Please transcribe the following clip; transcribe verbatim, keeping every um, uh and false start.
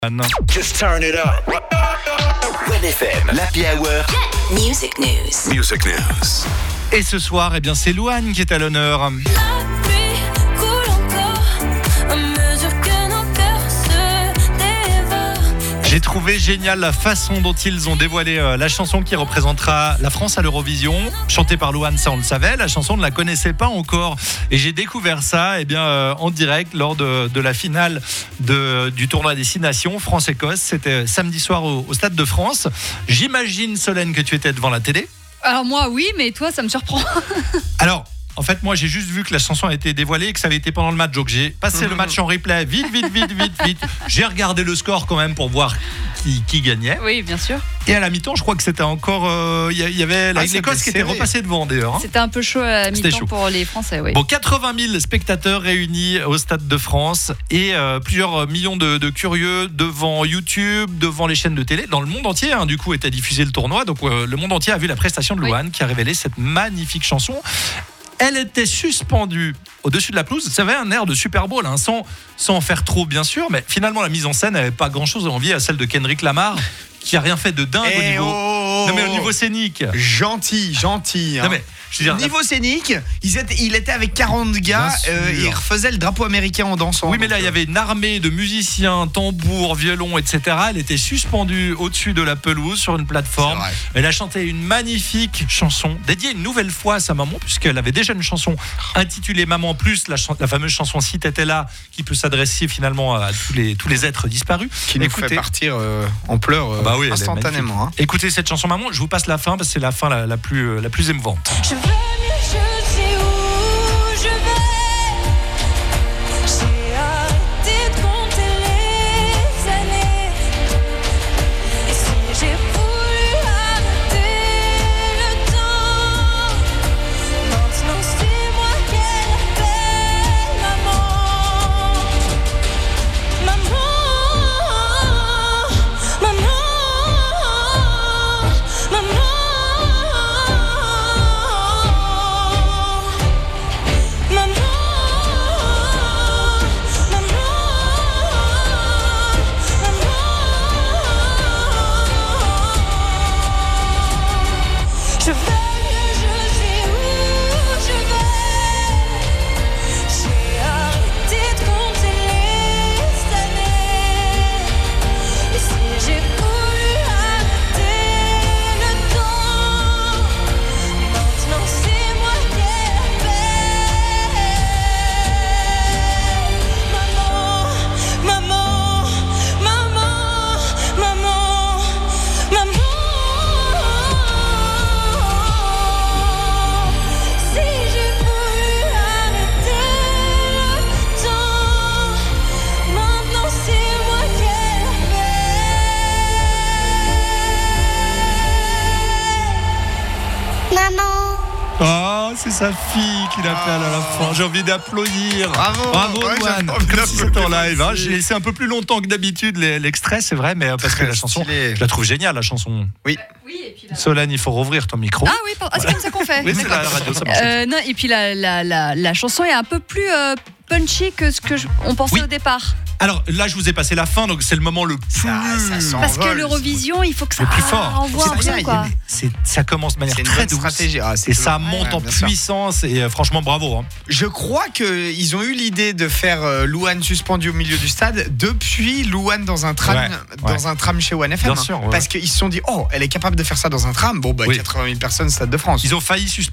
Just turn it up. One F M, l'Happy Hour. Music News. Music News. Et ce soir, eh bien, c'est Louane qui est à l'honneur. J'ai trouvé génial la façon dont ils ont dévoilé euh, la chanson qui représentera la France à l'Eurovision. Chantée par Louane, ça on le savait. La chanson, on ne la connaissait pas encore. Et j'ai découvert ça eh bien, euh, en direct lors de, de la finale de, du tournoi Destination France-Écosse. C'était samedi soir au, au Stade de France. J'imagine, Solène, que tu étais devant la télé. Alors moi, oui, mais toi, ça me surprend. Alors... En fait, moi, j'ai juste vu que la chanson a été dévoilée et que ça avait été pendant le match. Donc, j'ai passé le match en replay. Vite, vite, vite, vite, vite. J'ai regardé le score quand même pour voir qui, qui gagnait. Oui, bien sûr. Et à la mi-temps, je crois que c'était encore... Il euh, y, y avait ah, l'Écosse qui était repassée devant, d'ailleurs. Hein. C'était un peu chaud à la mi-temps chaud. pour les Français, oui. Bon, quatre-vingt mille spectateurs réunis au Stade de France et euh, plusieurs millions de, de curieux devant YouTube, devant les chaînes de télé. Dans le monde entier, hein, du coup, était diffusé le tournoi. Donc, euh, le monde entier a vu la prestation de Louane oui. qui a révélé cette magnifique chanson. Elle était suspendue au-dessus de la pelouse. Ça avait un air de Super Bowl, hein, sans, sans en faire trop, bien sûr. Mais finalement, la mise en scène n'avait pas grand-chose à envier à celle de Kendrick Lamar, qui n'a rien fait de dingue hey au niveau... Oh, non, mais au niveau scénique. Gentil, gentil. Hein. Non, mais... Je veux dire, niveau scénique, ils étaient, il était avec quarante gars, euh, il refaisait le drapeau américain en dansant. Oui, mais là, il y avait une armée de musiciens, tambours, violons, et cetera. Elle était suspendue au-dessus de la pelouse sur une plateforme. Elle a chanté une magnifique chanson dédiée une nouvelle fois à sa maman, puisqu'elle avait déjà une chanson intitulée Maman Plus, la, ch- la fameuse chanson Si t'étais là, qui peut s'adresser finalement à tous les, tous les êtres disparus. Qui nous Écoutez, fait partir euh, en pleurs euh, bah oui, instantanément. Hein. Écoutez cette chanson Maman, je vous passe la fin, parce que c'est la fin la, la, plus, euh, la plus émouvante. Je veux mieux, je sais où je vais. J'ai arrêté de compter les années. Et si j'ai voulu arrêter le temps, maintenant c'est moi qu'elle appelle maman. Maman, maman, maman. Je veux mieux, je sais où je vais. J'ai arrêté de compter les années. Et si j'ai voulu arrêter le temps, maintenant c'est moi qu'elle appelle. Maman, maman, maman, maman, maman. Oh, c'est sa fille qui l'appelle à la fin. J'ai envie d'applaudir. Bravo, bravo, ouais, Louane. Comme si c'était en live. Hein. J'ai laissé un peu plus longtemps que d'habitude l'extrait, c'est vrai, mais parce que la chanson, je la trouve géniale, la chanson. Oui. Oui, et puis la... Solène, il faut rouvrir ton micro. Ah oui, ah, c'est comme ça qu'on fait. Oui, c'est la radio, ça marche. Euh, non, et puis la, la, la, la chanson est un peu plus euh, punchy que ce que je, on pensait oui. au départ. Alors là, je vous ai passé la fin, donc c'est le moment le plus. Ça, ça Parce que l'Eurovision, il faut que ça plus fort. envoie un peu, quoi. C'est, ça commence de manière c'est très douce. Stratégie. Ah, et ça monte ouais, en puissance. Sûr. Et euh, franchement, bravo. Hein. Je crois qu'ils ont eu l'idée de faire euh, Louane suspendue au milieu du stade depuis Louane dans un tram, ouais, dans ouais. un tram chez one F M. Bien sûr, ouais. Parce qu'ils se sont dit, oh, elle est capable de faire ça dans un tram. Bon, bah, oui. quatre-vingt mille personnes, Stade de France. Ils ont failli suspendre.